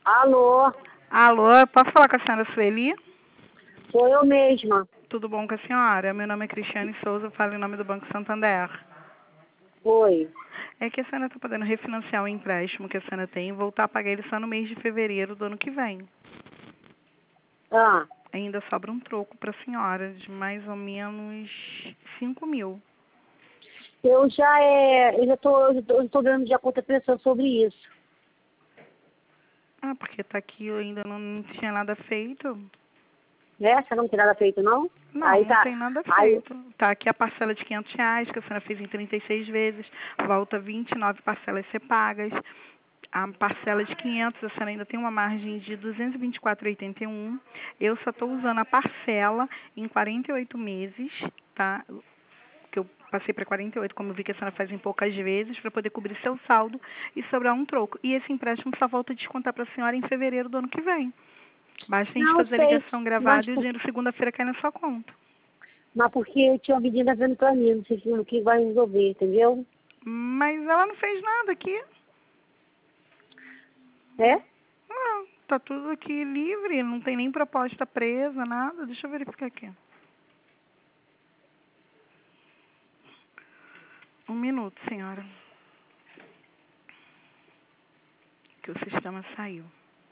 Alô, Alô, posso falar com a senhora Sueli? sou eu mesma. Tudo bom com a senhora? Meu nome é Cristiane Souza, falo em nome do Banco Santander. Oi. É que a senhora está podendo refinanciar o empréstimo que a senhora tem e voltar a pagar ele só no mês de fevereiro do ano que vem. Ah, Ainda sobra um troco para a senhora de mais ou menos 5.000. eu já tô dando de conta pensando sobre isso. Ah, porque tá aqui, eu ainda não tinha nada feito. Né? Você não tem nada feito, não? Não, Aí não tá. tem nada Aí, feito. Tá aqui a parcela de R$ 500 que a senhora fez em 36 vezes, volta 29 parcelas a ser pagas. A parcela de 500, a senhora ainda tem uma margem de 224,81. Eu só estou usando a parcela em 48 meses, tá? Que eu passei para 48, como eu vi que a senhora faz em poucas vezes, para poder cobrir seu saldo e sobrar um troco. E esse empréstimo só volta a descontar para a senhora em fevereiro do ano que vem. Basta a gente não fazer a sei, ligação mas, gravada e o dinheiro segunda-feira cai na sua conta. mas porque eu tinha uma menina vendo pra mim, não sei se o que vai resolver, entendeu? Mas ela não fez nada aqui. É? Não, tá tudo aqui livre, não tem nem proposta presa, nada. Deixa eu verificar aqui. Um minuto, senhora. Que o sistema saiu.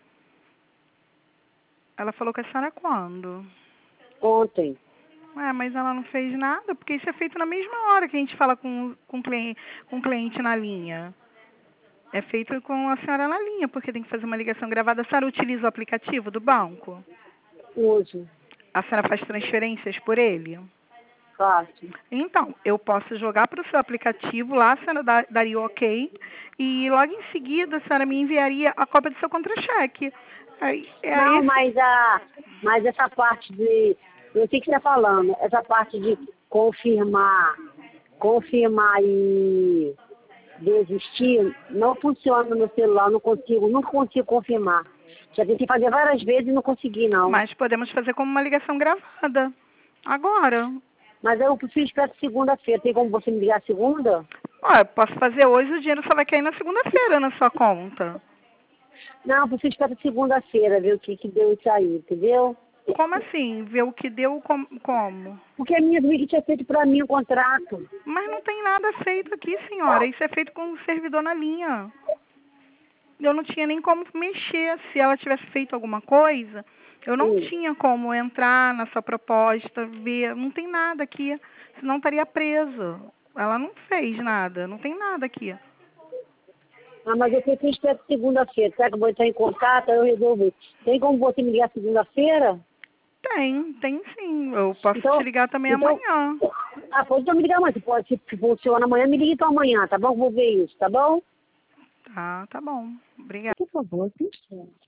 Ela falou com a senhora quando? Ontem. Mas ela não fez nada, porque isso é feito na mesma hora que a gente fala com o cliente na linha. É feito com a senhora na linha, porque tem que fazer uma ligação gravada. A senhora utiliza o aplicativo do banco? Hoje. A senhora faz transferências por ele? Fácil. Então, eu posso jogar para o seu aplicativo lá, a senhora daria o ok, e logo em seguida a senhora me enviaria a cópia do seu contra-cheque. É Não, esse. mas essa parte de. Eu sei que você está falando, essa parte de confirmar e desistir, não funciona no celular, nunca consigo confirmar. Já tentei fazer várias vezes e não consegui, não. Mas podemos fazer como uma ligação gravada. Agora. Mas eu preciso esperar segunda-feira. Tem como você me ligar segunda? Ó, eu posso fazer hoje, o dinheiro só vai cair na segunda-feira na sua conta. Não, eu preciso esperar segunda-feira, ver o que deu isso aí, entendeu? Como assim? Ver o que deu como? Porque a minha amiga tinha feito pra mim o contrato. Mas não tem nada feito aqui, senhora. Isso é feito com o servidor na linha. Eu não tinha nem como mexer. Se ela tivesse feito alguma coisa, eu não Sim. tinha como entrar na sua proposta, ver. Não tem nada aqui. Senão estaria presa. Ela não fez nada. Não tem nada aqui. Ah, mas eu preciso esperar segunda-feira. Será que eu vou entrar em contato? Aí eu resolvo. Tem como você me ligar segunda-feira? Tem sim. Eu posso te Então, ligar também então, amanhã. pode então me ligar amanhã. Se funciona amanhã, me liga então amanhã, tá bom? Vou ver isso, tá bom? Tá bom. Obrigada. Por favor, assista.